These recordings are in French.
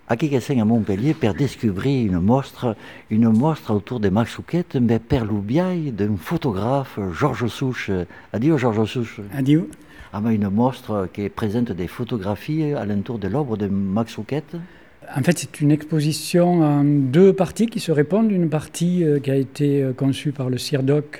Aquí à Montpellier per découvrir une mostre autour de Max Souquet, mais per l'oubliai d'un photographe, Georges Souche. Adieu Georges Souche. Adieu. Une mostre qui présente des photographies alentour de l'œuvre de Max Souquet. En fait, c'est une exposition en deux parties qui se répondent. Une partie qui a été conçue par le CIRDOC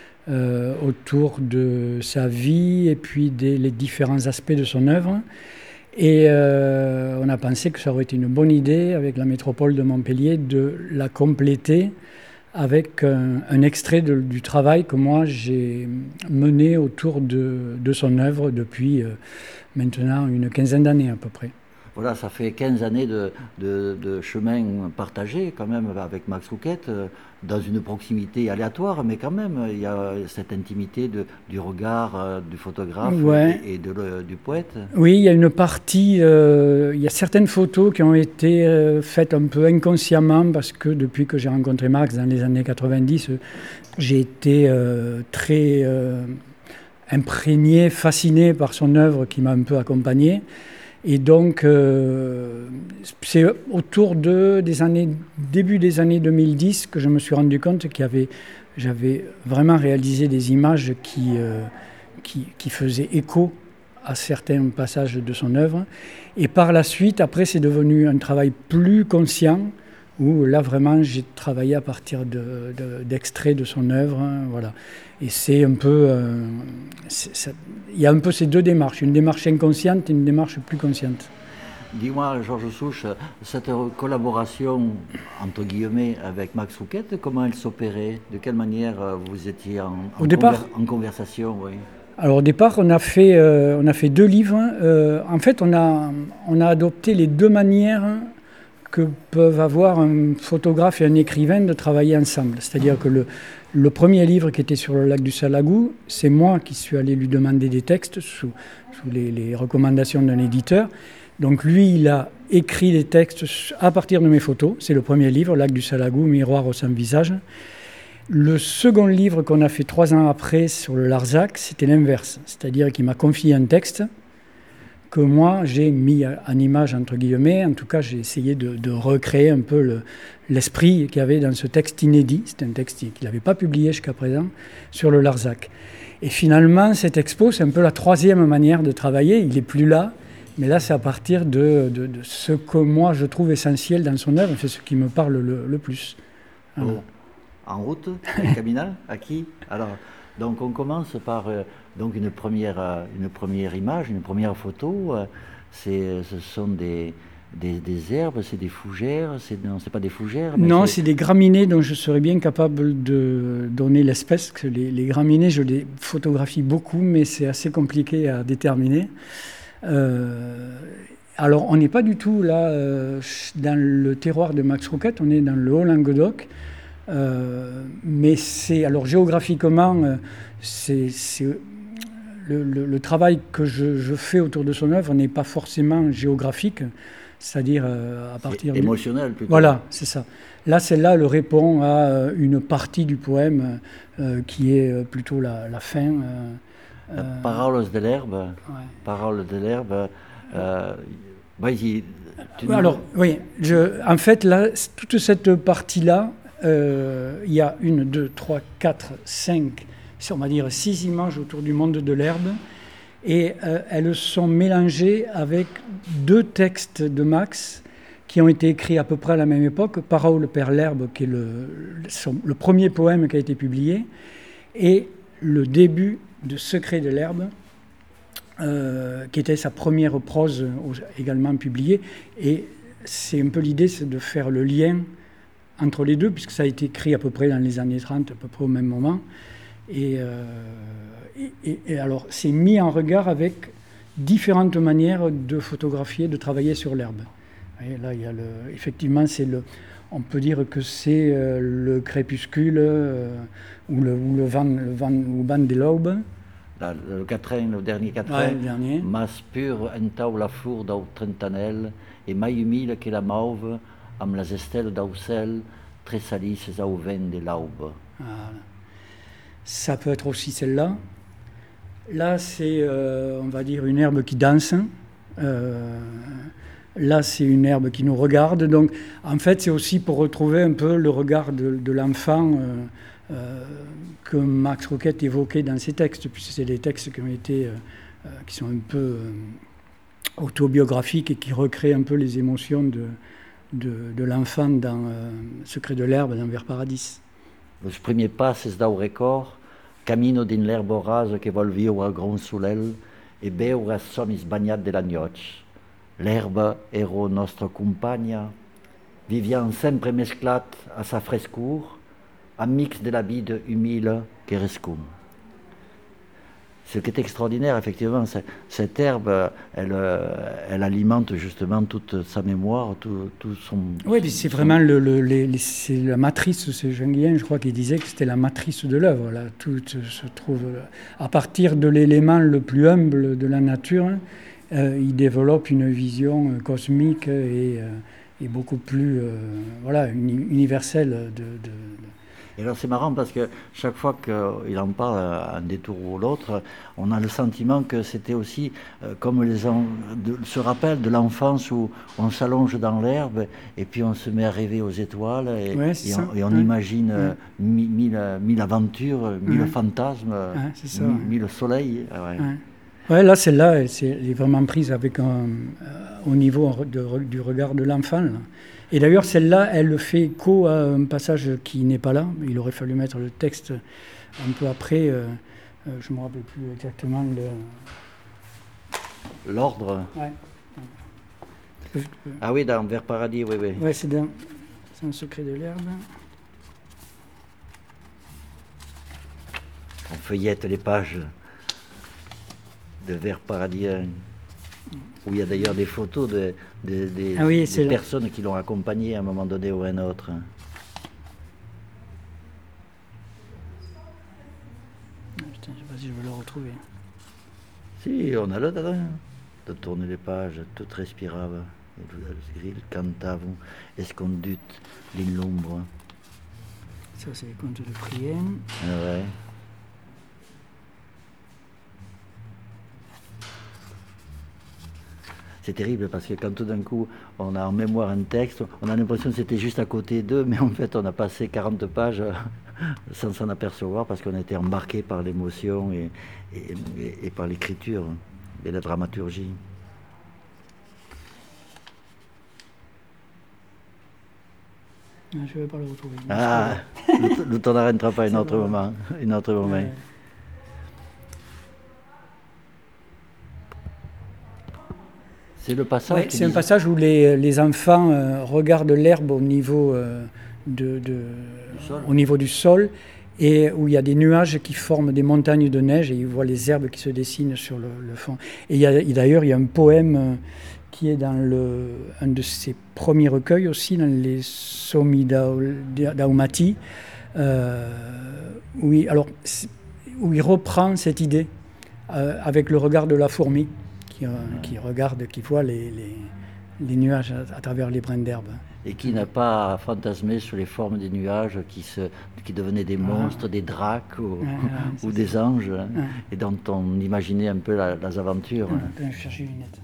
autour de sa vie et puis les différents aspects de son œuvre. Et on a pensé que ça aurait été une bonne idée avec la métropole de Montpellier de la compléter avec un extrait du travail que moi j'ai mené autour de son œuvre depuis maintenant une quinzaine d'années à peu près. Voilà, ça fait 15 années de chemin partagé quand même avec Max Souquet, dans une proximité aléatoire, mais quand même, il y a cette intimité du regard du photographe et du poète. Oui, il y a une partie, il y a certaines photos qui ont été faites un peu inconsciemment parce que depuis que j'ai rencontré Max dans les années 90, j'ai été très imprégné, fasciné par son œuvre qui m'a un peu accompagné. Et donc, c'est autour début des années 2010 que je me suis rendu compte j'avais vraiment réalisé des images qui faisaient écho à certains passages de son œuvre. Et par la suite, après, c'est devenu un travail plus conscient, où là, vraiment, j'ai travaillé à partir d'extraits de son œuvre. Voilà. Et c'est un peu... il y a un peu ces deux démarches, une démarche inconsciente et une démarche plus consciente. Dis-moi, Georges Souche, cette collaboration, entre guillemets, avec Max Souquet, comment elle s'opérait? De quelle manière vous étiez en conversation? Oui. Alors au départ, on a fait 2 livres. En fait, on a adopté les 2 manières que peuvent avoir un photographe et un écrivain de travailler ensemble. C'est-à-dire que le premier livre qui était sur le lac du Salagou, c'est moi qui suis allé lui demander des textes sous les recommandations d'un éditeur. Donc lui, il a écrit des textes à partir de mes photos. C'est le premier livre, Lac du Salagou, miroir au sans visage. Le second livre qu'on a fait 3 ans après sur le Larzac, c'était l'inverse. C'est-à-dire qu'il m'a confié un texte que moi, j'ai mis en image, entre guillemets. En tout cas, j'ai essayé de recréer un peu l'esprit qu'il y avait dans ce texte inédit. C'est un texte qu'il n'avait pas publié jusqu'à présent, sur le Larzac. Et finalement, cette expo, c'est un peu la 3e manière de travailler. Il n'est plus là, mais là, c'est à partir de ce que moi, je trouve essentiel dans son œuvre. C'est ce qui me parle le plus. Voilà. Oh. En route, caminant, à qui? Alors, donc on commence par donc une première image, une première photo. Ce sont des herbes, c'est des fougères, non, c'est pas des fougères. Mais non, c'est des graminées dont je serais bien capable de donner l'espèce. Que les graminées, je les photographie beaucoup, mais c'est assez compliqué à déterminer. Alors, on n'est pas du tout là dans le terroir de Max Souquet, on est dans le Haut-Languedoc. Mais alors géographiquement, le travail que je fais autour de son œuvre n'est pas forcément géographique, c'est-à-dire à partir émotionnel plutôt. Voilà, c'est ça. Là, celle-là, elle répond à une partie du poème qui est plutôt la fin. Paroles de l'herbe. Ouais. Paroles de l'herbe. Alors, oui, en fait, là, toute cette partie-là, il y a 1, 2, 3, 4, 5, on va dire 6 images autour du monde de l'herbe et elles sont mélangées avec 2 textes de Max qui ont été écrits à peu près à la même époque, Parole per l'herbe, qui est le premier poème qui a été publié, et le début de Secret de l'herbe, qui était sa première prose également publiée. Et c'est un peu l'idée, c'est de faire le lien entre les deux, puisque ça a été écrit à peu près dans les années 30, à peu près au même moment. Et alors, c'est mis en regard avec différentes manières de photographier, de travailler sur l'herbe. Et là, il y a effectivement, on peut dire que c'est le crépuscule ou le vent des l'aube. Le quatrain, le dernier quatrain. Ouais, le dernier. Mas pur entau la flor d'au trentanel et mai humile que la mauve amb les estelles d'aucel très salisses au vent de l'aube. Voilà. Ça peut être aussi celle-là. Là, c'est, on va dire, une herbe qui danse. Là, c'est une herbe qui nous regarde. Donc, en fait, c'est aussi pour retrouver un peu le regard de l'enfant que Max Roquette évoquait dans ses textes, puisque c'est des textes qui sont un peu autobiographiques et qui recréent un peu les émotions de l'enfant dans Secret de l'herbe, dans Vers Paradis. Os primers passes dau record, camino din l'herba rasa que vol viure al gran solel e beure els somnis banyats de l'agnoig. L'herba era nostra compagna, viviam sempre mesclat a sa frescor, amics de la vida humile que rescum. Ce qui est extraordinaire, effectivement, cette herbe, elle alimente justement toute sa mémoire, tout son... Oui, c'est vraiment c'est la matrice, c'est Jean Guillain, je crois, qui disait que c'était la matrice de l'œuvre. Là. Tout se trouve à partir de l'élément le plus humble de la nature. Il développe une vision cosmique et beaucoup plus universelle Et alors c'est marrant parce que chaque fois qu'il en parle à un détour ou l'autre, on a le sentiment que c'était aussi comme ce rappel de l'enfance où on s'allonge dans l'herbe et puis on se met à rêver aux étoiles et on imagine mille aventures, mille fantasmes, mille soleils. Ouais, là, celle-là, elle est vraiment prise avec au niveau du regard de l'enfant. Là. Et d'ailleurs, celle-là, elle fait écho à un passage qui n'est pas là. Il aurait fallu mettre le texte un peu après. Je ne me rappelle plus exactement l'ordre. Ouais. Ah oui, dans Vers Paradis, oui. Oui, c'est un secret de l'herbe. On feuillette les pages de Vers Paradis, où il y a d'ailleurs des photos des personnes qui l'ont accompagné à un moment donné ou à un autre. Putain, je ne sais pas si je vais le retrouver. Si, on a le droit de tourner les pages, tout respirava, il grill cantavam, escondut in l'ombre. Ça, c'est les contes de Prien. Ah ouais. C'est terrible parce que quand tout d'un coup on a en mémoire un texte, on a l'impression que c'était juste à côté d'eux, mais en fait on a passé 40 pages sans s'en apercevoir parce qu'on a été embarqué par l'émotion et par l'écriture et la dramaturgie. Je ne vais pas le retrouver. Ah, nous t'en arrêtera pas un autre moment. Ouais. C'est le passage. Ouais, c'est un passage où les enfants regardent l'herbe au niveau du sol et où il y a des nuages qui forment des montagnes de neige et ils voient les herbes qui se dessinent sur le fond. Et d'ailleurs, il y a un poème qui est dans un de ses premiers recueils aussi, dans les Sommi Daumati, où il reprend cette idée avec le regard de la fourmi. Qui regarde, qui voit les nuages à travers les brins d'herbe. Et qui n'a pas fantasmé sur les formes des nuages qui devenaient des monstres, des dracs ou des anges, et dont on imaginait un peu les aventures. Je vais chercher une lunette.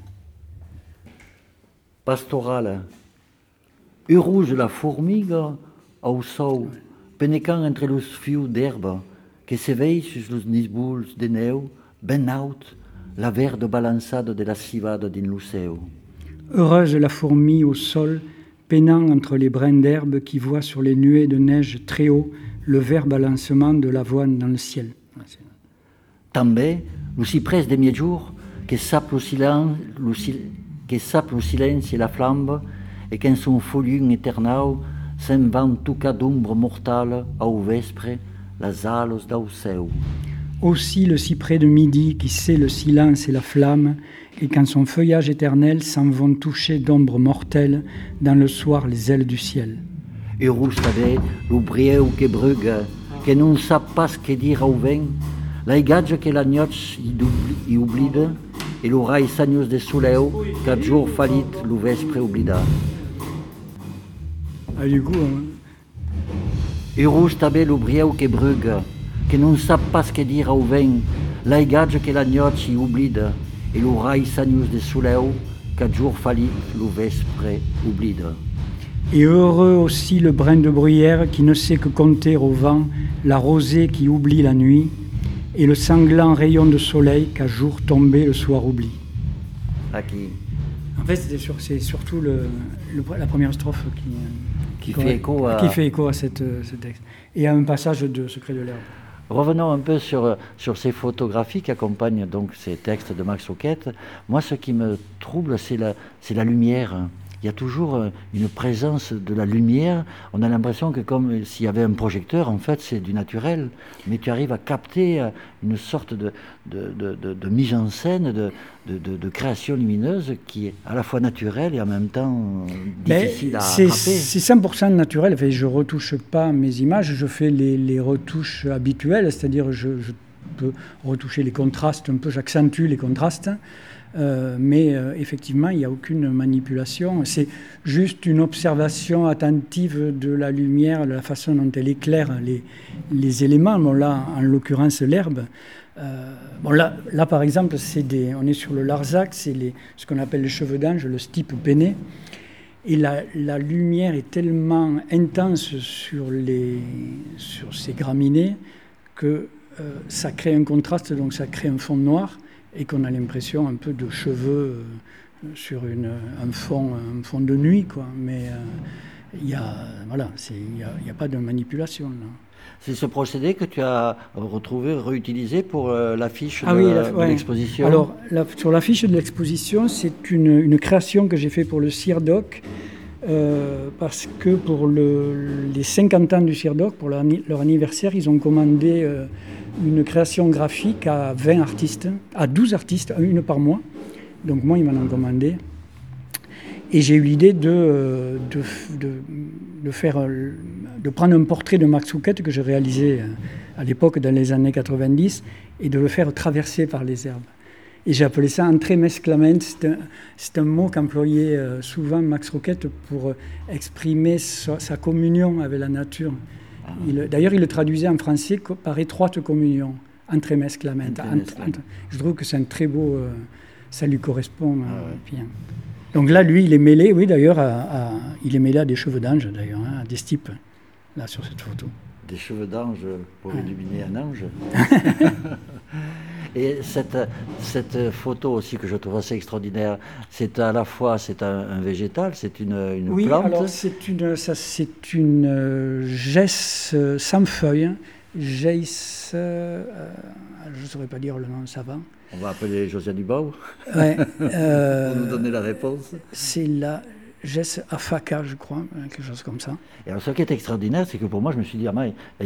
Pastoral. Rouge la formiga au sol, penecant entre los fius d'herba, que se veille sur los nisbuls de neu, ben haut, la verde balançade de la civade din luceu. Heureuse la fourmi au sol, peinant entre les brins d'herbe qui voit sur les nuées de neige très haut le vert balancement de l'avoine dans le ciel. També, le cyprès de mi-jour, que sape le silence et la flambe, et qu'en son folion éternel se'n van tocar d'ombre mortale au vespre, las ales d'au seu. Aussi le cyprès de midi qui sait le silence et la flamme, et qu'en son feuillage éternel s'en vont toucher d'ombres mortelles dans le soir les ailes du ciel. Et rouge avait l'oubrieu que brugue, que non sap pas que dire au vent, l'aigatge que la noche y oblide, et l'oreille sagneuse de soleil, qu'à jour falit le vespre oblida. Ah, du coup, Et rouge avait l'oubrieu que brugue, que non sap pas que dire au vent, l'aigatge que la noche y oblide, et l'oreille sagneuse de soleil, 4 jours falit lo vespre oublido. Et heureux aussi le brin de bruyère qui ne sait que compter au vent, la rosée qui oublie la nuit, et le sanglant rayon de soleil qu'à jour tombé le soir oublie. Aqui. En fait, c'est surtout la première strophe Qui fait écho à ce texte. Et à un passage de Secret de l'herbe. Revenons un peu sur ces photographies qui accompagnent donc ces textes de Max Rouquette. Moi, ce qui me trouble, c'est la lumière. Il y a toujours une présence de la lumière. On a l'impression que comme s'il y avait un projecteur, en fait, c'est du naturel. Mais tu arrives à capter une sorte de mise en scène, de création lumineuse qui est à la fois naturelle et en même temps difficile à attraper. C'est 100% naturel. Enfin, je ne retouche pas mes images, je fais les retouches habituelles, c'est-à-dire je peux retoucher les contrastes un peu, j'accentue les contrastes. Mais effectivement, il n'y a aucune manipulation. C'est juste une observation attentive de la lumière, de la façon dont elle éclaire les éléments. Bon, là, en l'occurrence, l'herbe. Là, par exemple, on est sur le Larzac, c'est ce qu'on appelle les cheveux d'ange, le stipe penné. Et la lumière est tellement intense sur ces graminées que ça crée un contraste, donc ça crée un fond noir. Et qu'on a l'impression un peu de cheveux sur un fond de nuit, quoi. Mais il n'y a pas de manipulation, là. C'est ce procédé que tu as réutilisé pour l'affiche de l'exposition. Alors, sur l'affiche de l'exposition, c'est une création que j'ai faite pour le CIRDOC, parce que pour les 50 ans du CIRDOC, pour leur anniversaire, ils ont commandé une création graphique à 20 artistes, à 12 artistes, une par mois. Donc moi, ils m'en ont commandé. Et j'ai eu l'idée de prendre un portrait de Max Rouquette que j'ai réalisé à l'époque, dans les années 90, et de le faire traverser par les herbes. Et j'ai appelé ça entremesclament. C'est un mot qu'employait souvent Max Rouquette pour exprimer sa communion avec la nature. D'ailleurs, il le traduisait en français par étroite communion, entremesclament. Je trouve que c'est un très beau... ça lui correspond bien. Donc là, lui, il est mêlé, oui, d'ailleurs, il est mêlé à des cheveux d'ange, d'ailleurs, à des stipes, là, sur cette photo. Des cheveux d'ange pour illuminer un ange. Et cette photo aussi que je trouve assez extraordinaire, c'est à la fois un végétal, c'est une plante. Oui, alors c'est une gesse sans feuilles, gesse, je ne saurais pas dire le nom savant. On va appeler Josiane Dubau ouais, pour nous donner la réponse. C'est la gesse afaca, je crois, quelque chose comme ça. Et alors, ce qui est extraordinaire, c'est que pour moi, je me suis dit, un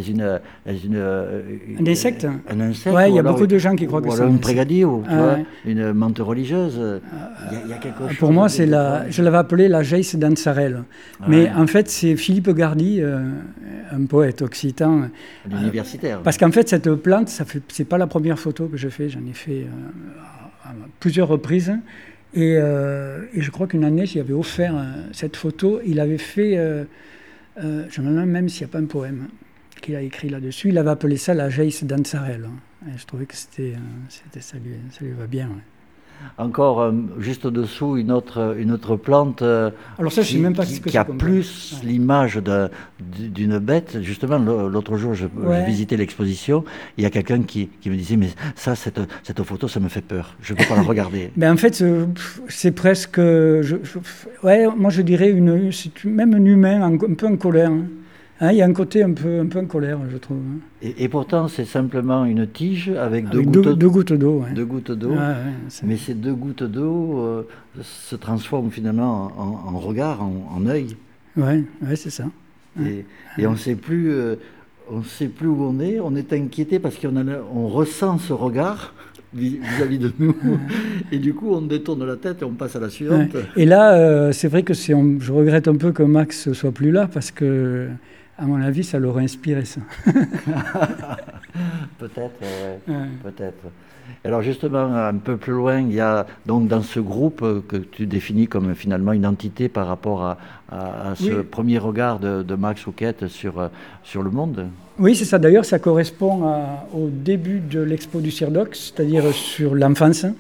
insecte. Un insecte. Oui, il y a beaucoup de gens qui croient que c'est un prégadille, ou une menthe religieuse. Il y a quelque chose. Pour moi, je l'avais appelée la gesse dansarelle. Mais en fait, c'est Philippe Gardy, un poète occitan. L'universitaire. Parce qu'en fait, cette plante, c'est pas la première photo que je fais. J'en ai fait à plusieurs reprises. Et je crois qu'une année, j'y avais offert cette photo. Il avait fait, je me demande même s'il n'y a pas un poème qu'il a écrit là-dessus. Il avait appelé ça la gesse dansarelle. Et je trouvais que ça lui va bien. Ouais. Encore juste au-dessous, une autre plante. Alors ça, je sais même pas ce que qui a plus l'image d'une bête. Justement, l'autre jour, je visitais l'exposition. Il y a quelqu'un qui me disait, mais ça, cette photo, ça me fait peur. Je ne peux pas la regarder. Mais en fait, c'est presque... moi, je dirais c'est même un humain, un peu en colère. Il y a un côté un peu en colère, je trouve. Et pourtant, c'est simplement une tige avec deux gouttes d'eau. Ouais. 2 gouttes d'eau. Mais ces 2 gouttes d'eau se transforment finalement en regard, en œil. Oui, c'est ça. Et on ne sait plus où on est. On est inquiété parce qu'on ressent ce regard vis-à-vis de nous. Et du coup, on détourne la tête et on passe à la suivante. Et là, c'est vrai que je regrette un peu que Max ne soit plus là parce que... À mon avis, ça l'aurait inspiré, ça. Peut-être, peut-être. Alors justement, un peu plus loin, il y a donc dans ce groupe que tu définis comme finalement une entité par rapport à ce premier regard de Max Rouquette sur le monde. Oui, c'est ça. D'ailleurs, ça correspond au début de l'expo du CIRDOC, c'est-à-dire sur l'enfance.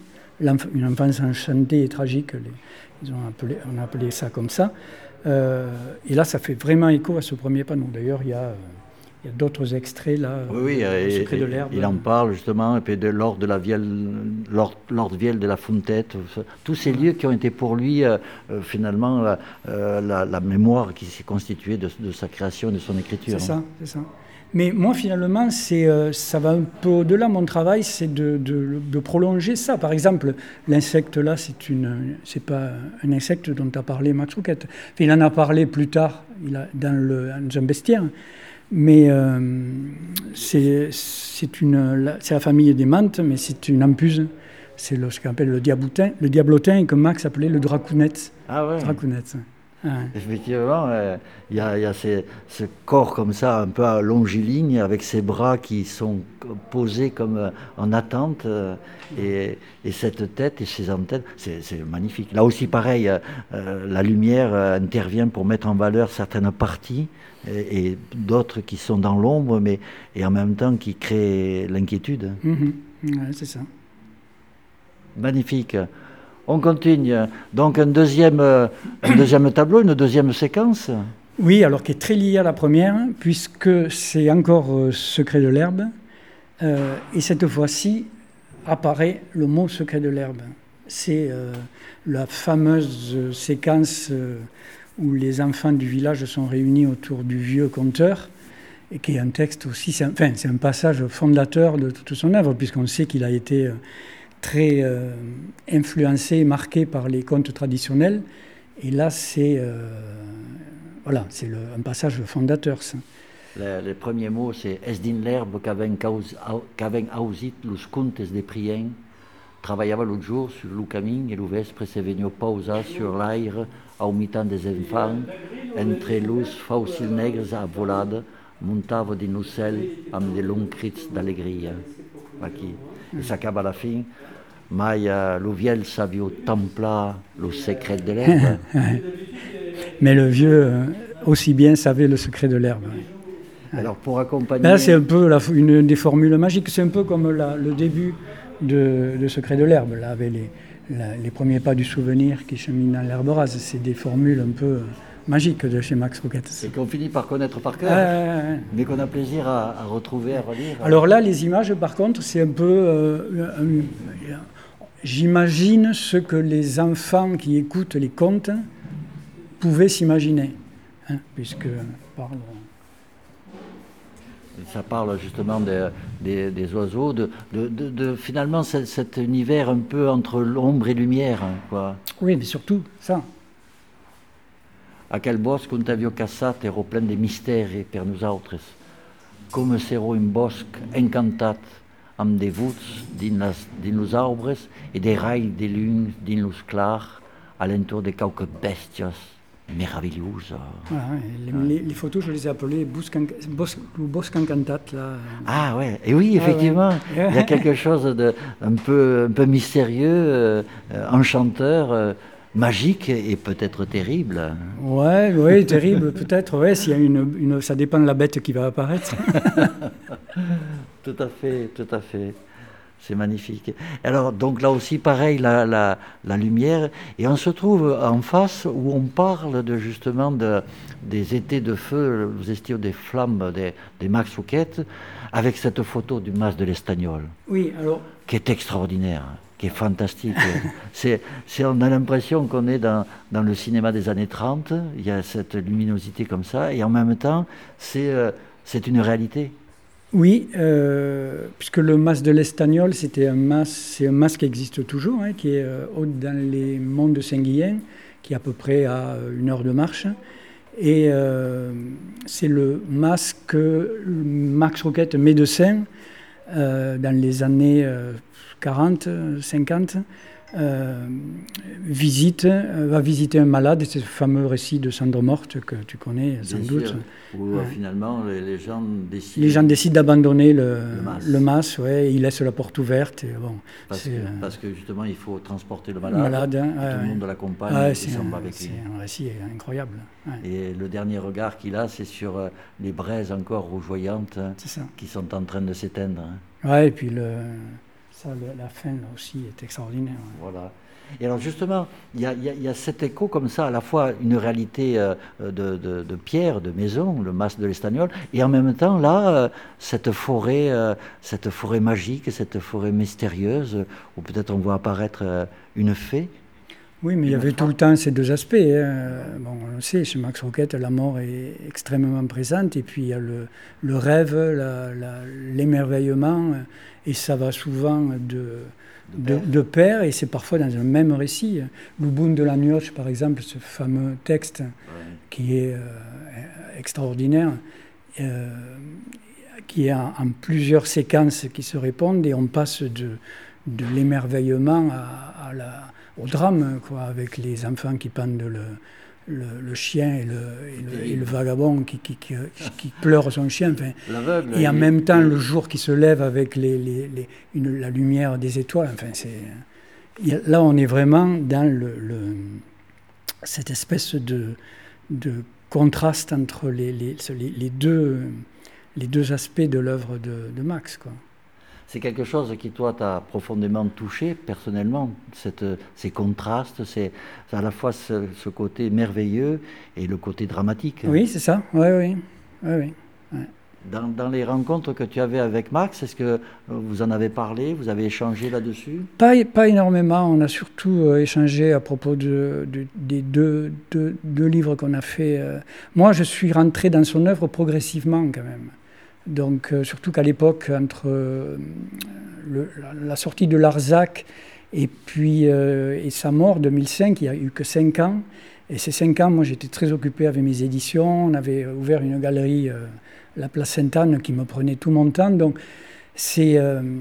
une enfance enchantée et tragique, on a appelé ça comme ça. Et là, ça fait vraiment écho à ce premier panneau. D'ailleurs, il y a d'autres extraits là, oui, au secret de l'herbe. Il en parle justement, et puis de l'ordre de la Vielle, l'ordre Vielle de la Fontette, tous ces lieux qui ont été pour lui finalement la mémoire qui s'est constituée de sa création, de son écriture. C'est ça. Mais moi, finalement, ça va un peu au-delà. Mon travail, c'est de prolonger ça. Par exemple, l'insecte là, c'est pas un insecte dont a parlé Max Rouquette. Enfin, il en a parlé plus tard, dans un bestiaire. Mais c'est la famille des menthes, mais c'est une ampuse. C'est ce qu'on appelle le diablotin, et que Max appelait le dracounette. Ah ouais. Dracounette. Ouais. Effectivement, il y a ce corps comme ça, un peu longiligne, avec ses bras qui sont posés comme en attente, et cette tête et ses antennes, c'est magnifique. Là aussi, pareil, la lumière intervient pour mettre en valeur certaines parties, et d'autres qui sont dans l'ombre, et en même temps qui créent l'inquiétude. Ouais, c'est ça. Magnifique. On continue. Donc un deuxième tableau, une deuxième séquence. Oui, alors qui est très liée à la première, puisque c'est encore Secret de l'herbe. Et cette fois-ci apparaît le mot Secret de l'herbe. C'est la fameuse séquence où les enfants du village sont réunis autour du vieux conteur, et qui est un texte aussi, c'est un passage fondateur de toute son œuvre, puisqu'on sait qu'il a été très influencé et marqué par les contes traditionnels. Et là, c'est un passage fondateur, ça. Les premiers mots, c'est « Es din l'herbe qu'aven ausit los contes de Prien, travaillava l'autre jour sur le camin et le vespre se venio pausa sur l'aire au mitan des enfants, entre los faucils negres à volade, montava din l'ocel amb de longs crits d'alegria. » Aquí. Et ça acaba à la fin. Mai le vieux savio templa le secret de l'herbe. Mais le vieux aussi bien savait le secret de l'herbe. Alors pour accompagner... Là, c'est un peu une des formules magiques. C'est un peu comme le début de Secret de l'herbe, là, avec les premiers pas du souvenir qui cheminent dans l'herbe rase. C'est des formules un peu magiques de chez Max Rouquette. Et qu'on finit par connaître par cœur, mais qu'on a plaisir à retrouver, à relire. Alors là, les images, par contre, c'est un peu... j'imagine ce que les enfants qui écoutent les contes pouvaient s'imaginer, puisque ça parle justement des oiseaux, de finalement cet univers un peu entre l'ombre et lumière, quoi. Oui, mais surtout ça. Aquel bosc un t'avio cassat ero plein de mysteri per nosaltres, com sero un bosc encantat amb de vuts dins los arbres et des rails de lune dins los clars, alentour de quelques bestias merveilleuses. Voilà, les photos, je les ai appelées bosc encantat. Là. Ah ouais, et oui, effectivement, ouais. Il y a quelque chose de un peu mystérieux, enchanteur, magique et peut-être terrible. Oui, terrible peut-être. Ouais, s'il y a ça dépend de la bête qui va apparaître. Tout à fait. C'est magnifique. Alors, donc là aussi, pareil, la lumière. Et on se trouve en face où on parle justement des étés de feu, les estivos des flammes des Max Rouquette, avec cette photo du mas de l'Estagnol. Oui, alors... Qui est extraordinaire, qui est fantastique. On a l'impression qu'on est dans le cinéma des années 30. Il y a cette luminosité comme ça. Et en même temps, c'est une réalité. Oui, puisque le mas de l'Estagnol, c'est un mas qui existe toujours, qui est dans les monts de Saint-Guillain, qui est à peu près à 1 heure de marche. Et c'est le mas que Max Rouquette, médecin, dans les années 40, 50, va visiter un malade, c'est ce fameux récit de Cendre morte que tu connais sans doute. Où finalement les gens décident... Les gens décident d'abandonner le mas, ouais, ils laissent la porte ouverte. Et bon, parce que justement il faut transporter le malade, tout le monde l'accompagne et s'en va avec lui. C'est un récit incroyable. Ouais. Et le dernier regard qu'il a, c'est sur les braises encore rougeoyantes qui sont en train de s'éteindre. Ouais, et puis Ça, la fin, là aussi, est extraordinaire. Voilà. Et alors justement, il y a cet écho comme ça, à la fois une réalité de pierre, de maison, le mas de l'Estagnol, et en même temps, là, cette forêt magique, cette forêt mystérieuse, où peut-être on voit apparaître une fée. Oui, mais il y avait tout le temps ces deux aspects. Bon, on le sait, chez Max Roquette, la mort est extrêmement présente, et puis il y a le rêve, l'émerveillement, et ça va souvent de pair, et c'est parfois dans un même récit. L'Ouboun de la Nioche, par exemple, ce fameux texte qui est extraordinaire, qui est en plusieurs séquences qui se répondent, et on passe de l'émerveillement au drame, quoi, avec les enfants qui pendent le chien et le vagabond qui pleure son chien. Enfin, et en même temps, le jour qui se lève avec la lumière des étoiles. Enfin, là, on est vraiment dans cette espèce de contraste entre les deux aspects de l'œuvre de Max, quoi. C'est quelque chose qui, toi, t'a profondément touché personnellement, ces contrastes, c'est à la fois ce côté merveilleux et le côté dramatique. Oui, c'est ça, oui. Dans les rencontres que tu avais avec Max, est-ce que vous en avez parlé, vous avez échangé là-dessus? Pas énormément, on a surtout échangé à propos des deux livres qu'on a fait. Moi, je suis rentré dans son œuvre progressivement quand même. Donc, surtout qu'à l'époque, entre la sortie de Larzac et sa mort, 2005, il n'y a eu que 5 ans. Et ces 5 ans, moi, j'étais très occupé avec mes éditions. On avait ouvert une galerie, la Place Sainte-Anne, qui me prenait tout mon temps. Donc, c'est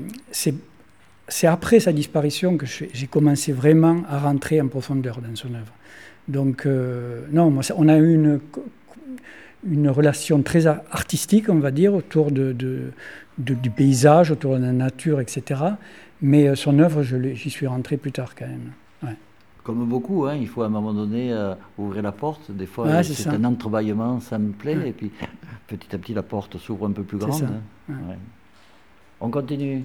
après sa disparition que j'ai commencé vraiment à rentrer en profondeur dans son œuvre. Donc, non, on a eu une relation très artistique, on va dire, autour du paysage, autour de la nature, etc. Mais son œuvre, j'y suis rentré plus tard quand même. Ouais. Comme beaucoup, il faut à un moment donné ouvrir la porte. Des fois, c'est un entrebâillement, ça me plaît, et puis petit à petit, la porte s'ouvre un peu plus grande. Ouais. On continue.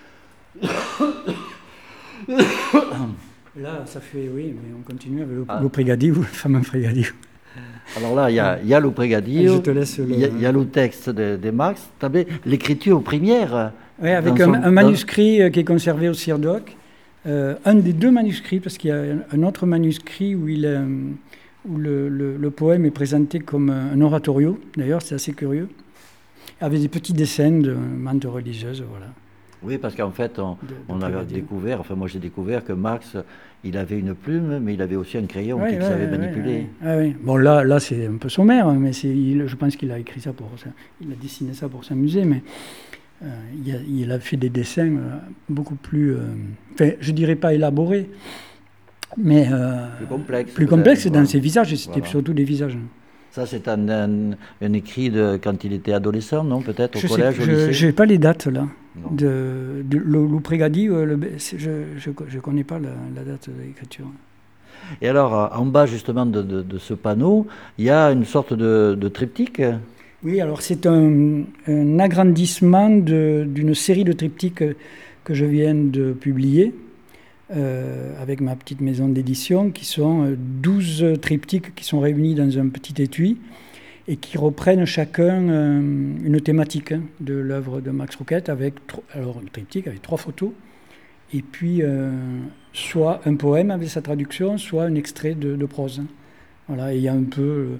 Là, ça fait, oui, mais on continue avec le Prégadillo, le fameux Prégadillo. Alors là, il y a le Prégadillo, il y a le texte de Max, tu avais l'écriture première. Oui, avec un manuscrit qui est conservé au CIRDOC. Un des 2 manuscrits, parce qu'il y a un autre manuscrit où le poème est présenté comme un oratorio, d'ailleurs, c'est assez curieux, avec des petits dessins de mantes religieuses, voilà. Oui, parce qu'en fait, on a découvert, enfin moi j'ai découvert que Max, il avait une plume, mais il avait aussi un crayon qu'il savait manipuler. Oui. Bon, là c'est un peu sommaire, mais je pense qu'il a écrit ça il a dessiné ça pour s'amuser, mais il a fait des dessins beaucoup plus, je dirais pas élaborés, mais plus complexes dans ses visages, et c'était surtout des visages. Ça, c'est un écrit quand il était adolescent, non? Peut-être au collège, au lycée? Je n'ai pas les dates, là. Le Prégadillo, je ne connais pas la date de l'écriture. Et alors, en bas, justement, de ce panneau, il y a une sorte de triptyque. Oui, alors c'est un agrandissement d'une série de triptyques que je viens de publier. Avec ma petite maison d'édition, qui sont 12 triptyques qui sont réunis dans un petit étui et qui reprennent chacun une thématique de l'œuvre de Max Roquette, avec un triptyque avec 3 photos, et puis soit un poème avec sa traduction, soit un extrait de prose. Voilà, et il y a un peu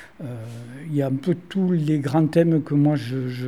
tous les grands thèmes que moi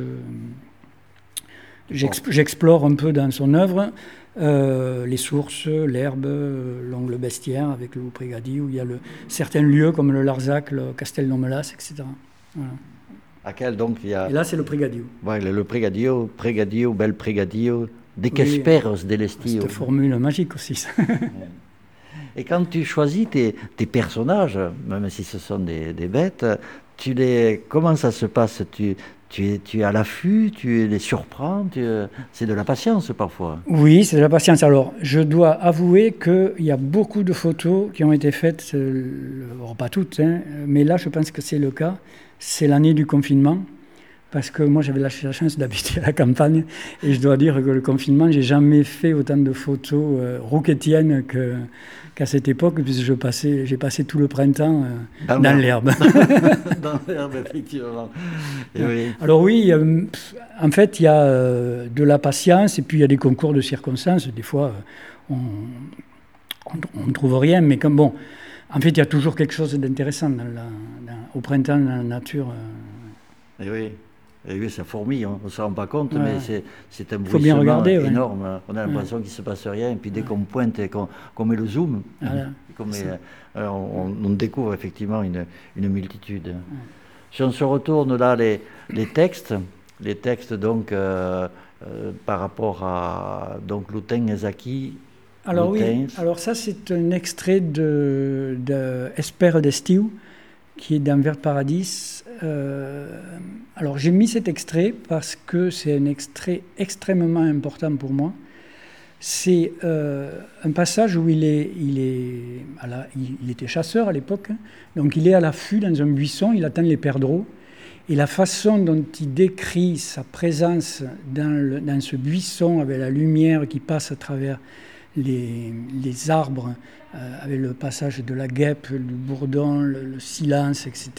j'explore un peu dans son œuvre. Les sources, l'herbe, l'ongle bestiaire avec le Prégadillo, où il y a certains lieux comme le Larzac, le Castelnau-Melas, etc. Voilà. À quel donc il y a... Et là, c'est le Prégadillo. Ouais, le Prégadillo, bel Prégadillo, de qu'esperos de l'estio. C'est une formule magique aussi. Et quand tu choisis tes personnages, même si ce sont des bêtes, comment ça se passe? Tu es à l'affût, tu les surprends, c'est de la patience parfois. Oui, c'est de la patience. Alors, je dois avouer qu'il y a beaucoup de photos qui ont été faites, pas toutes, mais là je pense que c'est le cas. C'est l'année du confinement. parce que moi j'avais la chance d'habiter à la campagne et je dois dire que le confinement, j'ai jamais fait autant de photos rouquetiennes qu'à cette époque, puisque j'ai passé tout le printemps dans l'herbe. Dans l'herbe, effectivement. Et oui. Alors oui, en fait, il y a de la patience et puis il y a des concours de circonstances. Des fois, on ne trouve rien, mais comme bon, en fait, il y a toujours quelque chose d'intéressant au printemps dans la nature. Et oui. Et oui, ça fourmille, on ne se rend pas compte, Ouais. mais c'est un bruissement énorme. Ouais. On a l'impression qu'il ne se passe rien, et puis dès qu'on pointe et qu'on met le zoom, on découvre effectivement une multitude. Ouais. Si on se retourne là, les textes donc, par rapport à donc, Luteng Ezaki. Alors oui, alors ça c'est un extrait de Espère d'Estiu, qui est dans Vert Paradis. Alors j'ai mis cet extrait parce que c'est un extrait extrêmement important pour moi. C'est un passage où il était chasseur à l'époque, donc il est à l'affût dans un buisson, il attend les perdreaux, et la façon dont il décrit sa présence dans ce buisson avec la lumière qui passe à travers les arbres, avec le passage de la guêpe, le bourdon, le silence, etc.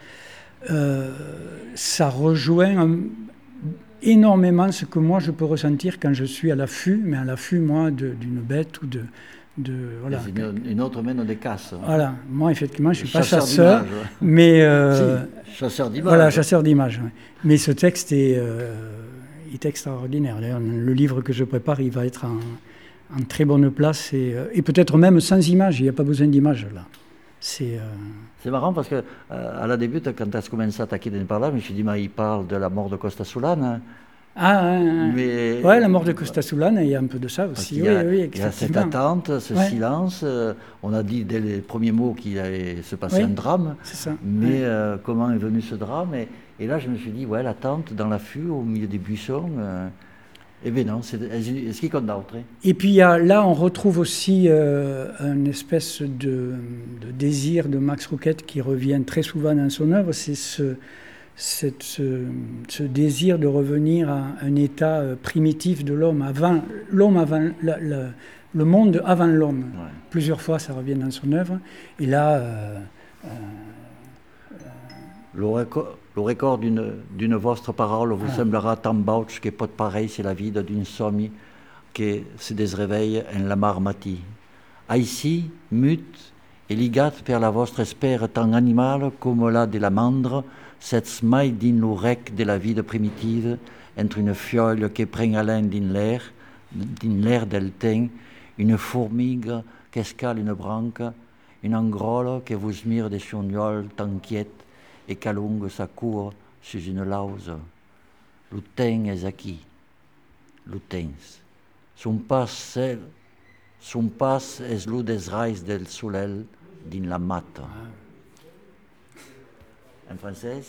Ça rejoint énormément ce que moi je peux ressentir quand je suis à l'affût, mais à l'affût, moi, d'une bête ou voilà. Une autre mène des casses. Voilà, moi effectivement je ne suis pas chasseur, mais... chasseur d'images. Voilà, chasseur d'images. Ouais. Mais ce texte est extraordinaire. D'ailleurs, le livre que je prépare, il va être en très bonne place et peut-être même sans images, il n'y a pas besoin d'images là. C'est marrant parce que à la début, quand tu as commencé à attaquer par là, je me suis dit, il parle de la mort de Costa Soulane. Hein. Ah, mais... ouais, la mort de Costa Soulane, il y a un peu de ça aussi. Il y a cette attente, ce silence. On a dit dès les premiers mots qu'il allait se passer un drame. C'est ça. Mais comment est venu ce drame et là, je me suis dit, l'attente dans l'affût, au milieu des buissons. Eh bien non, c'est ce qui compte d'autre. Et puis là, on retrouve aussi une espèce de désir de Max Rouquette qui revient très souvent dans son œuvre. C'est ce désir de revenir à un état primitif de l'homme, avant le monde avant l'homme. Ouais. Plusieurs fois, ça revient dans son œuvre. Et là... Le record d'une vostre parole vous semblera tant bauch que pot pareil c'est la vie d'une somme que se désréveille en la mar matí. Ici, mute et ligat per la vostre espère tant animale comme la de la mandre, cette mai din l'ourec de la vie primitive, entre une fiole qui prend haleine din l'air del temps, une fourmigue qu'escale une branque, une angrole qui vous mire des chignoles t'inquiète, et qu'allonge sa cour sous une lause. Luteng Ezaki, Lutens. Son pas es l'eau des rails del soleil din la mata. En français?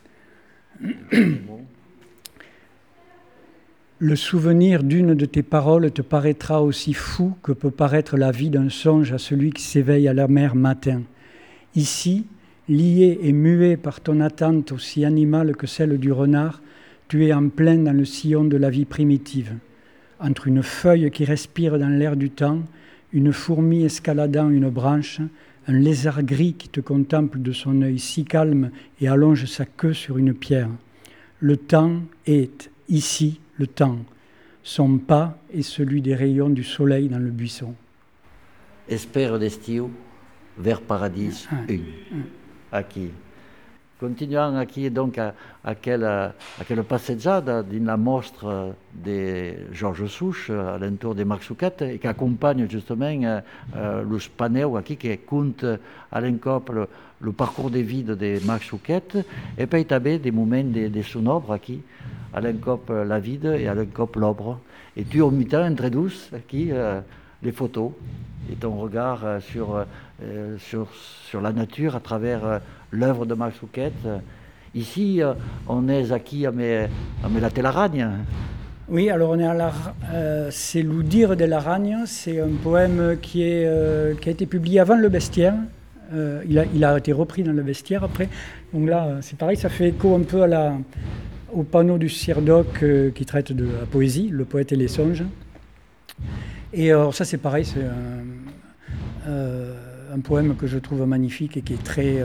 Le souvenir d'une de tes paroles te paraîtra aussi fou que peut paraître la vie d'un songe à celui qui s'éveille à la mer matin. Ici, lié et muet par ton attente aussi animale que celle du renard, tu es en plein dans le sillon de la vie primitive. Entre une feuille qui respire dans l'air du temps, une fourmi escaladant une branche, un lézard gris qui te contemple de son œil si calme et allonge sa queue sur une pierre. Le temps est, ici, le temps. Son pas est celui des rayons du soleil dans le buisson. Espère d'estiu, Vert Paradis 1. Aqui. Continuant aqui donc aquela passeggiata nella mostra di Georges Souche all'intorno di Max Rouquette e che accompagna justement lo spaneo qui che compte all'encop le parcours de vie de Max Rouquette et puis també des moments de son œuvre qui all'encop la vie et all'encop l'œuvre et tu au mi-temps introduis qui les photos et ton regard sur la nature à travers l'œuvre de Max Rouquette. Ici, on est acquis à la Telaragne. Oui, alors on est c'est l'Udir de l'Aragne, c'est un poème qui a été publié avant Le Bestiaire. Il a été repris dans Le Bestiaire après. Donc là, c'est pareil, ça fait écho un peu au panneau du Cirdoc qui traite de la poésie, Le poète et les songes. Et alors ça c'est pareil, c'est un poème que je trouve magnifique et qui est très...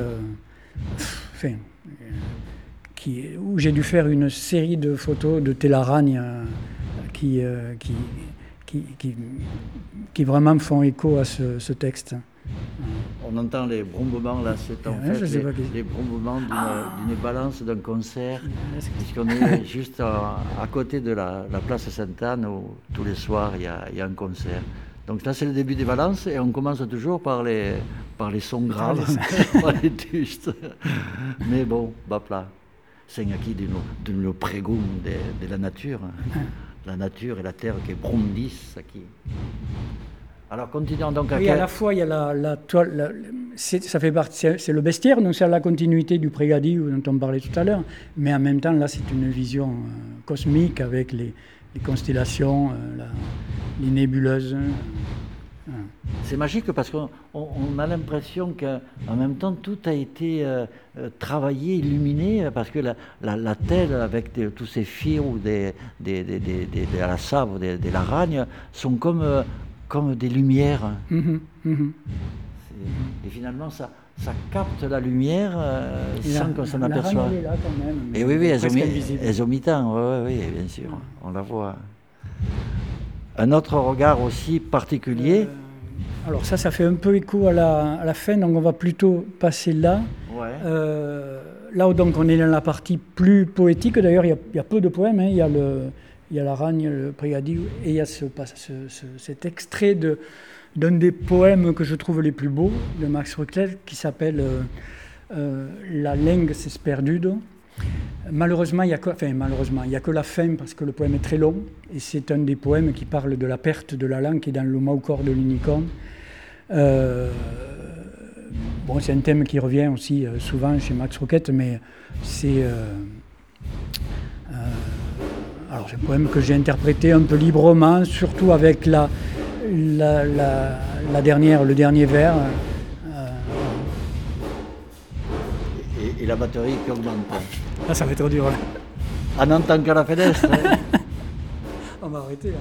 où j'ai dû faire une série de photos de Tellaragne qui vraiment font écho à ce texte. On entend les brombements là, c'est en fait les brombements d'une balance d'un concert, puisqu'on est juste à côté de la place Sainte-Anne où tous les soirs il y a un concert. Donc là c'est le début des balances et on commence toujours par les sons graves, par les tustes. Mais bon, bapla, c'est qui de nos pregum de la nature. La nature et la terre qui brondissent. Alors continuons donc à la fois il y a la toile, ça fait partie, c'est le bestiaire, donc c'est la continuité du Prégadi dont on parlait tout à l'heure, mais en même temps là c'est une vision cosmique avec les constellations, les nébuleuses. C'est magique parce qu'on a l'impression qu'en même temps tout a été travaillé, illuminé, parce que la telle avec tous ces fils de la save, de l'araigne, sont comme des lumières. Et finalement ça capte la lumière sans qu'on s'en aperçoive. Elle est là quand même. Et oui, elles ont mis temps, oui, bien sûr, on la voit. Un autre regard aussi particulier. Alors ça fait un peu écho à la fin, donc on va plutôt passer là. Ouais. Là, donc, on est dans la partie plus poétique. D'ailleurs, il y a peu de poèmes. Il y a l'Aragne, le Prégadi, et il y a cet extrait d'un des poèmes que je trouve les plus beaux de Max Ruckler, qui s'appelle La langue s'est perdue. Malheureusement, il n'y a que la fin parce que le poème est très long et c'est un des poèmes qui parle de la perte de la langue qui est dans le mot au corps de l'unicorne. C'est un thème qui revient aussi souvent chez Max Roquette, mais c'est un poème que j'ai interprété un peu librement, surtout avec le dernier vers. Et la batterie qui augmente. Là, ça va être dur. En entend qu'à la fenêtre. On va arrêter.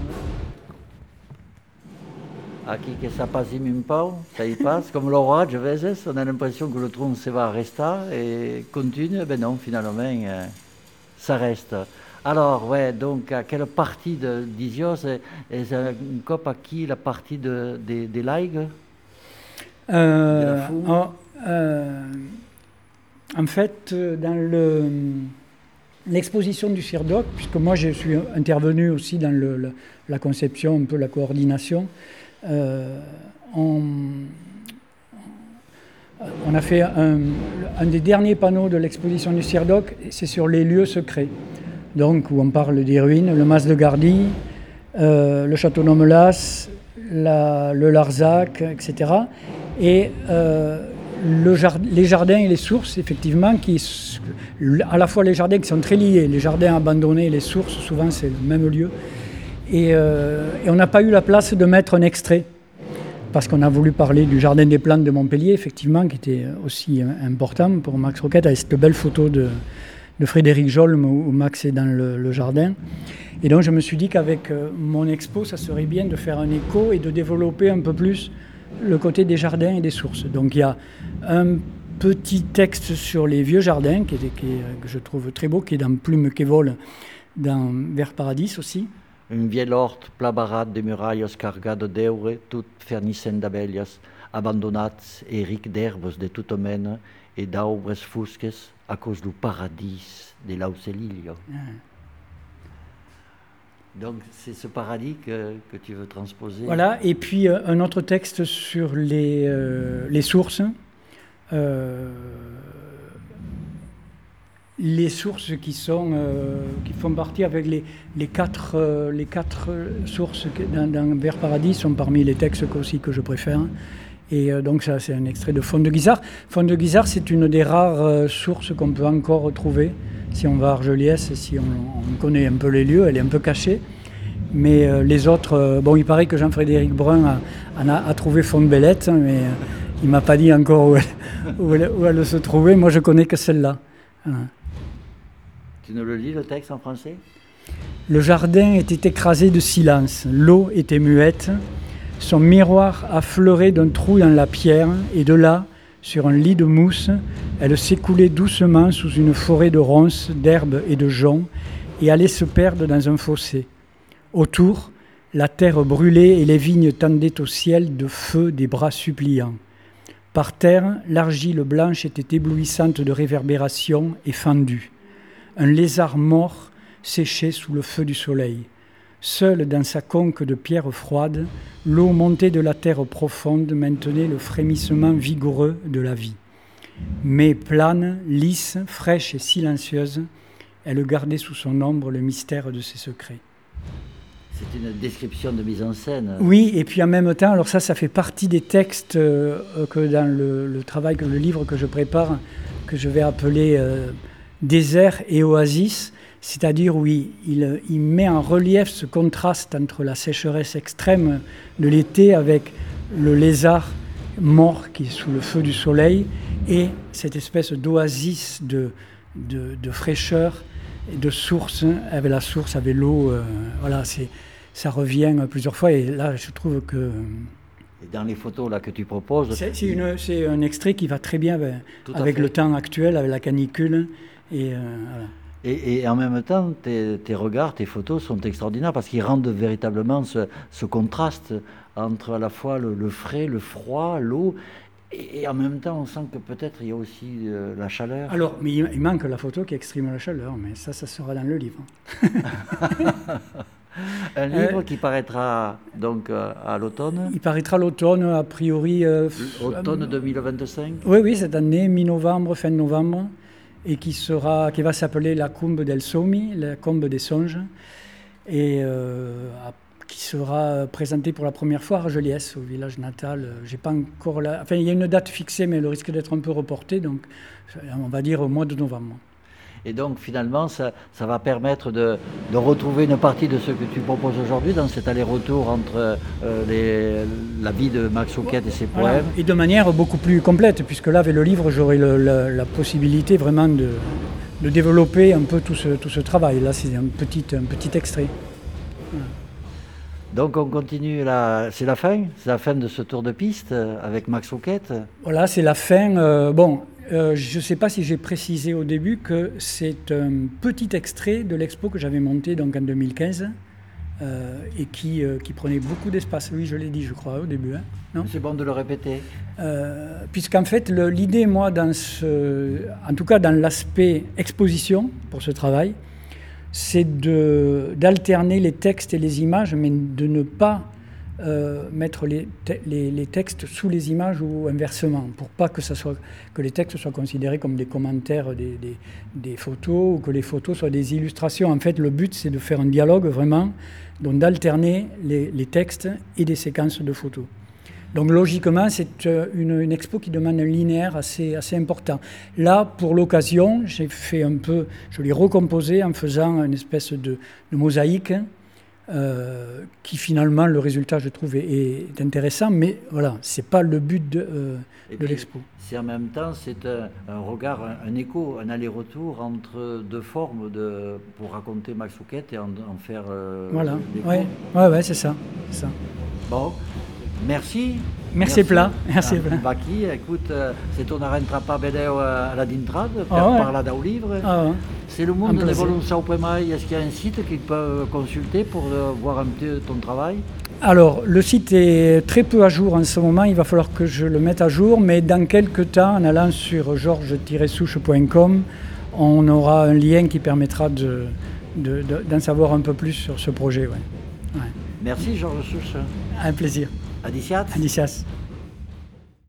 Aquí que ça passe même pas, ça y passe. Comme l'orage, on a l'impression que le tronc se va rester et continue. Ben non, finalement, ça reste. Alors, donc, à quelle partie d'Isios est un cop à qui la partie des laigues En fait, dans l'exposition du Cirdoc, puisque moi je suis intervenu aussi dans la conception, un peu la coordination, on a fait un des derniers panneaux de l'exposition du Cirdoc, c'est sur les lieux secrets, donc où on parle des ruines, le Mas de Gardie, le château d'Omelas, le Larzac, etc. Et les jardins et les sources, effectivement, à la fois les jardins qui sont très liés, les jardins abandonnés et les sources, souvent c'est le même lieu. Et on n'a pas eu la place de mettre un extrait, parce qu'on a voulu parler du Jardin des Plantes de Montpellier, effectivement, qui était aussi important pour Max Roquette, avec cette belle photo de Frédéric Jolme où Max est dans le jardin. Et donc je me suis dit qu'avec mon expo, ça serait bien de faire un écho et de développer un peu plus le côté des jardins et des sources. Donc il y a un petit texte sur les vieux jardins que je trouve très beau, qui est dans Plume qui vole, dans Vers Paradis aussi. Une vieille horte plabarade de murailles cargades d'eure, toutes fernissent d'abelles, abandonnate et riques d'herbes de tout mène et d'aubres fusques à cause du paradis de l'Aucelilio. Donc c'est ce paradis que tu veux transposer. Voilà, et puis un autre texte sur les sources. Les sources qui font partie avec les quatre sources dans Vers Paradis sont parmi les textes aussi que je préfère. Et donc ça, c'est un extrait de Fond de Guisard. Fond de Guisard, c'est une des rares sources qu'on peut encore retrouver si on va à Argeliès, si on connaît un peu les lieux. Elle est un peu cachée. Mais les autres, il paraît que Jean-Frédéric Brun a trouvé Fond de Bellette, mais il ne m'a pas dit encore où elle se trouvait. Moi, je connais que celle-là. Voilà. Tu nous le lis, le texte en français? Le jardin était écrasé de silence, l'eau était muette, son miroir affleurait d'un trou dans la pierre, et de là, sur un lit de mousse, elle s'écoulait doucement sous une forêt de ronces, d'herbes et de joncs, et allait se perdre dans un fossé. Autour, la terre brûlait et les vignes tendaient au ciel de feu des bras suppliants. Par terre, l'argile blanche était éblouissante de réverbération et fendue. Un lézard mort séchait sous le feu du soleil. Seul dans sa conque de pierre froide, l'eau montée de la terre profonde maintenait le frémissement vigoureux de la vie. Mais plane, lisse, fraîche et silencieuse, elle gardait sous son ombre le mystère de ses secrets. C'est une description de mise en scène. Oui, et puis en même temps, alors ça fait partie des textes que dans le travail, le livre que je prépare, que je vais appeler Désert et Oasis, c'est-à-dire où il met en relief ce contraste entre la sécheresse extrême de l'été avec le lézard mort qui est sous le feu du soleil et cette espèce d'oasis de fraîcheur et de source, avec la source, avec l'eau, voilà, ça revient plusieurs fois et là je trouve que... Et dans les photos là, que tu proposes... C'est un extrait qui va très bien avec le temps actuel, avec la canicule. Et, voilà. Et en même temps, tes regards, tes photos sont extraordinaires parce qu'ils rendent véritablement ce contraste entre à la fois le frais, le froid, l'eau, et en même temps on sent que peut-être il y a aussi la chaleur. Alors, mais il manque la photo qui exprime la chaleur, mais ça sera dans le livre. Un livre qui paraîtra donc à l'automne. Il paraîtra à l'automne, a priori... automne 2025. Oui, cette année, mi-novembre, fin novembre, et qui va s'appeler La Combe del Sommi, la Combe des Songes, et qui sera présenté pour la première fois à Argelliès, au village natal. J'ai pas encore enfin, il y a une date fixée, mais elle risque d'être un peu reportée, donc on va dire au mois de novembre. Et donc finalement, ça va permettre de retrouver une partie de ce que tu proposes aujourd'hui dans cet aller-retour entre la vie de Max Ouquette et ses poèmes. Voilà. Et de manière beaucoup plus complète, puisque là, avec le livre, j'aurai la possibilité vraiment de développer un peu tout ce travail. Là, c'est un petit extrait. Voilà. Donc on continue, c'est la fin de ce tour de piste avec Max Ouquette. Voilà, c'est la fin. Je ne sais pas si j'ai précisé au début que c'est un petit extrait de l'expo que j'avais montée donc en 2015 et qui prenait beaucoup d'espace. Oui, je l'ai dit, je crois, au début. Hein, non ? C'est bon de le répéter. Puisqu'en fait, l'idée, moi, en tout cas dans l'aspect exposition pour ce travail, c'est d'alterner les textes et les images, mais de ne pas mettre les textes sous les images ou inversement, pour pas que les textes soient considérés comme des commentaires des photos ou que les photos soient des illustrations. En fait, le but, c'est de faire un dialogue vraiment, donc d'alterner les textes et des séquences de photos. Donc logiquement, c'est une expo qui demande un linéaire assez important. Là, pour l'occasion, je l'ai recomposé en faisant une espèce de mosaïque qui finalement, le résultat, je trouve, est intéressant, mais voilà, c'est pas le but de l'expo. C'est en même temps, c'est un regard, un écho, un aller-retour entre deux formes pour raconter Max Ouquette et en faire voilà, ouais, c'est ça. Bon. Merci. Merci pla. Merci pla. Baki, écoute, c'est on n'arrêtera bedeu à la dintrade per parlar d'un livre. C'est le monde de Volonsau Premai. Est-ce qu'il y a un site qu'ils peuvent consulter pour voir un peu ton travail? Alors, le site est très peu à jour en ce moment. Il va falloir que je le mette à jour, mais dans quelques temps, en allant sur georges-souche.com, on aura un lien qui permettra d'en savoir un peu plus sur ce projet. Ouais. Merci Georges Souche. Un plaisir. Adiciat. Adicias.